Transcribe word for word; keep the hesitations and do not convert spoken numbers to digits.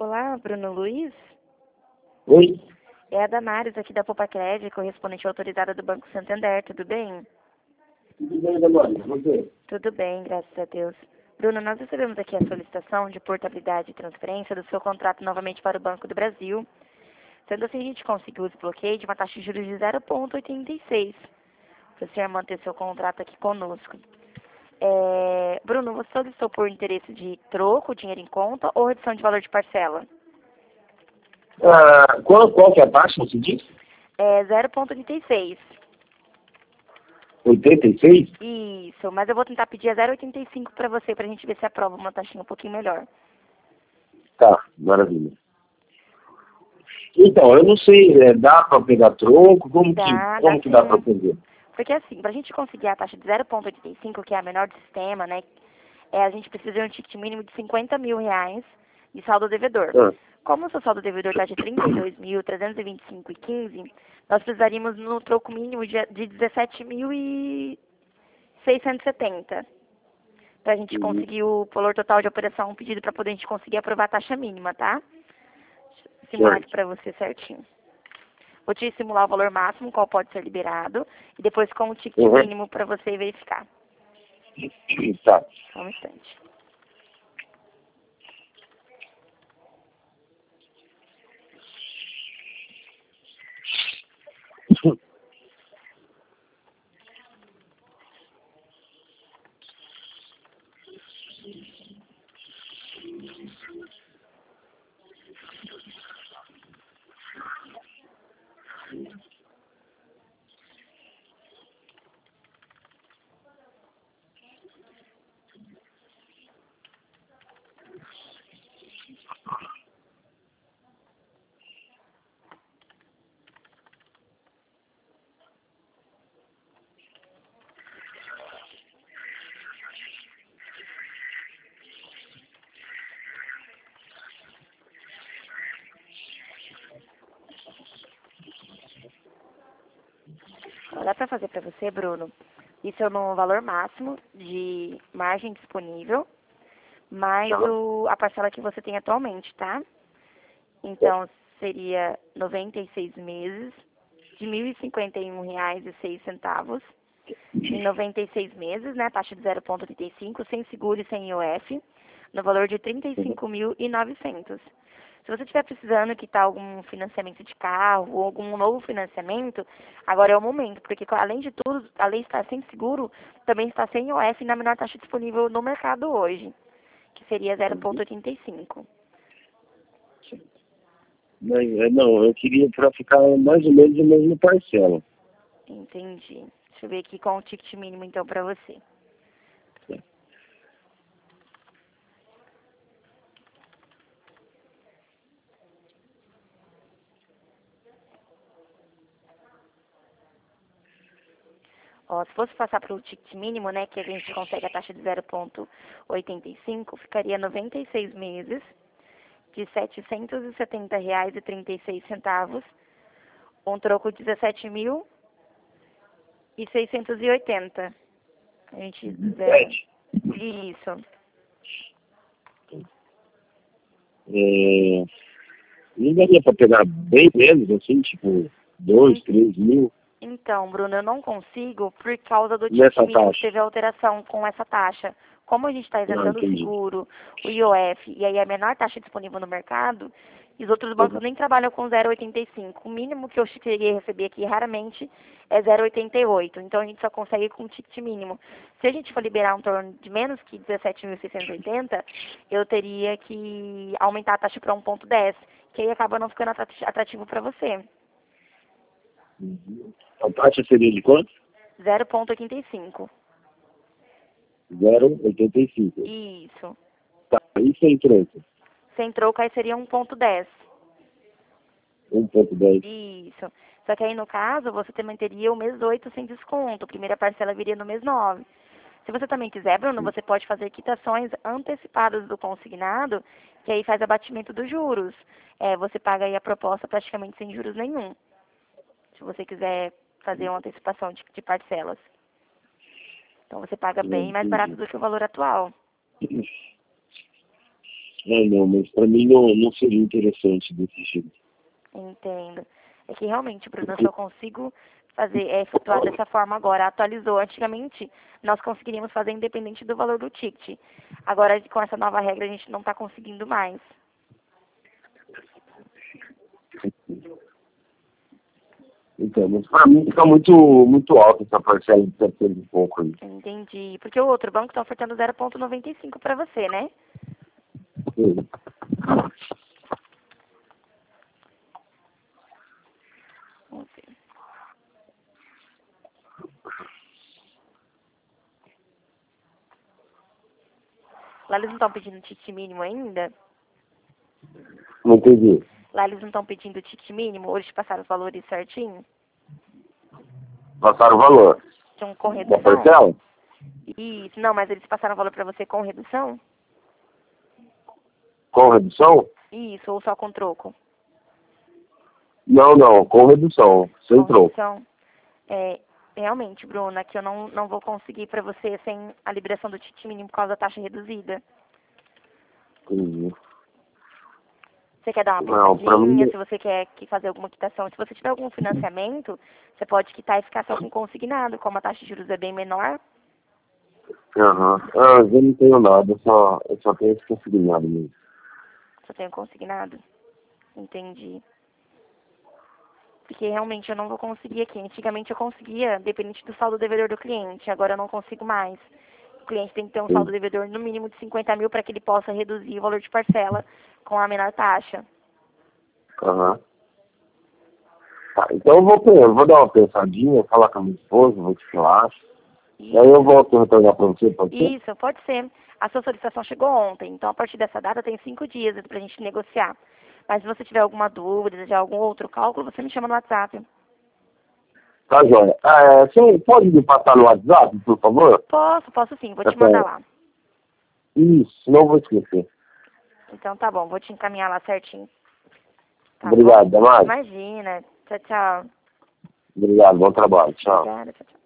Olá, Bruno Luiz. Oi, É a Damares aqui da Popacred, correspondente autorizada do Banco Santander, tudo bem? tudo bem, Damaris? Você? Tudo bem, graças a Deus. Bruno, nós recebemos aqui a solicitação de portabilidade e transferência do seu contrato novamente para o Banco do Brasil. Sendo assim, a gente conseguiu o desbloqueio de uma taxa de juros de zero vírgula oitenta e seis, para o senhor manter seu contrato aqui conosco. É... Bruno, você solicitou por interesse de troco, dinheiro em conta ou redução de valor de parcela? Ah, qual, qual que é a taxa, você disse? É zero vírgula oitenta e seis. oitenta e seis? Isso, mas eu vou tentar pedir a zero vírgula oitenta e cinco para você, para a gente ver se aprova uma taxinha um pouquinho melhor. Tá, maravilha. Então, eu não sei, é, dá para pegar troco? Como que, Dá, dá como que dá para sim. fazer? Porque assim, para a gente conseguir a taxa de zero vírgula oitenta e cinco, que é a menor do sistema, né, é, a gente precisa de um ticket mínimo de cinquenta mil reais de saldo devedor. Ah, Como o seu saldo devedor está de trinta e dois mil trezentos e vinte e cinco vírgula quinze, nós precisaríamos no troco mínimo de, de dezessete mil seiscentos e setenta. Para a gente uhum, conseguir o valor total de operação pedido para poder a gente conseguir aprovar a taxa mínima, tá? Simular aqui certo. para você certinho. Vou te simular o valor máximo, qual pode ser liberado, e depois com o ticket Uhum. mínimo para você verificar. Tá. Só um instante. Ó, dá para fazer para você, Bruno. Isso é no valor máximo de margem disponível, mais Tá. o, a parcela que você tem atualmente, tá? Então, seria noventa e seis meses, de mil e cinquenta e um reais e seis centavos, em noventa e seis meses, né, taxa de zero vírgula oitenta e cinco, sem seguro e sem I O F, no valor de trinta e Uhum. cinco mil e novecentos. Se você estiver precisando quitar algum financiamento de carro ou algum novo financiamento, agora é o momento, porque além de tudo, além de estar sem seguro, também está sem I O F na menor taxa disponível no mercado hoje, que seria zero vírgula oitenta e cinco. Mas, é, não, eu queria para ficar mais ou menos a mesma parcela. Entendi. Deixa eu ver aqui com o ticket mínimo então para você. Ó, se fosse passar para o ticket mínimo, né, que a gente consegue a taxa de zero vírgula oitenta e cinco, ficaria noventa e seis meses de setecentos e setenta reais e trinta e seis centavos, um troco de dezessete mil e seiscentos e oitenta. A gente zero. Sete. Isso. É, não daria para pegar bem menos, assim, tipo, dois, En- três mil Então, Bruno, eu não consigo por causa do ticket nessa mínimo que taxa. teve alteração com essa taxa. Como a gente está Não, isentando o entendi. seguro, o I O F, e aí a menor taxa disponível no mercado, e os outros bancos Uhum. nem trabalham com zero vírgula oitenta e cinco. O mínimo que eu cheguei a receber aqui raramente é zero vírgula oitenta e oito. Então a gente só consegue com o ticket mínimo. Se a gente for liberar um torno de menos que dezessete mil seiscentos e oitenta, eu teria que aumentar a taxa para um vírgula dez, que aí acaba não ficando atrati- atrativo para você. A taxa seria de quanto? zero vírgula oitenta e cinco. zero vírgula oitenta e cinco. Isso. Tá, e sem troco? Sem troco aí seria um vírgula dez. um vírgula dez. Isso. Só que aí no caso você também teria o mês oito sem desconto. A primeira parcela viria no mês nove. Se você também quiser, Bruno, você pode fazer quitações antecipadas do consignado, que aí faz abatimento dos juros. É, você paga aí a proposta praticamente sem juros nenhum. Se você quiser fazer uma antecipação de, de parcelas. Então você paga Não, bem mais barato entendi. do que o valor atual. É, não, mas pra mim não, não seria interessante desse jeito. Entendo. É que realmente, Bruno, eu só consigo fazer, é, efetuar dessa forma agora. Atualizou. Antigamente, nós conseguiríamos fazer independente do valor do ticket. Agora, com essa nova regra, a gente não está conseguindo mais. Então, mas pra mim fica muito, muito alta essa parcela de setecentos e pouco aí. Entendi. Porque o outro banco está ofertando zero vírgula noventa e cinco para você, né? Sim. Vamos ver. Lá eles não estão pedindo ticket mínimo ainda? Não entendi. Lá eles não estão pedindo ticket mínimo? Ou eles passaram os valores certinho? Passaram o valor. Então, com Da redução? parcela? Isso. Não, mas eles passaram o valor para você com redução? Com redução? Isso, ou só com troco? Não, não, com redução. Sem Com troco. redução? É, realmente, Bruna, que eu não, não vou conseguir para você sem a liberação do ticket mínimo por causa da taxa reduzida. Entendi. Você quer dar uma Não, pra pensadinha, mim... se você quer que fazer alguma quitação. Se você tiver algum financiamento, você pode quitar e ficar só com consignado. Como a taxa de juros é bem menor, Aham. Ah, eu não tenho nada, eu só, eu só tenho esse consignado mesmo. só tenho consignado. Entendi. Porque realmente eu não vou conseguir aqui. Antigamente eu conseguia, dependente do saldo devedor do cliente. Agora eu não consigo mais. O cliente tem que ter um saldo Sim. devedor no mínimo de cinquenta mil para que ele possa reduzir o valor de parcela com a menor taxa. Aham. Tá, então eu vou, eu vou dar uma pensadinha, falar com a minha esposa, ver o que ela acha. E aí eu volto a retornar pra você, pode ser? Isso, pode ser. A sua solicitação chegou ontem, então a partir dessa data tem cinco dias para a gente negociar. Mas se você tiver alguma dúvida, de algum outro cálculo, você me chama no WhatsApp. Tá, joia. É, você pode me passar no WhatsApp, por favor? Posso, posso sim, vou te Essa- mandar lá. Isso, não vou esquecer. Então tá bom, vou te encaminhar lá certinho. Tá Obrigado, bom? Damari. Imagina. Tchau, tchau. Obrigado, bom trabalho. Tchau. Obrigada, tchau, tchau.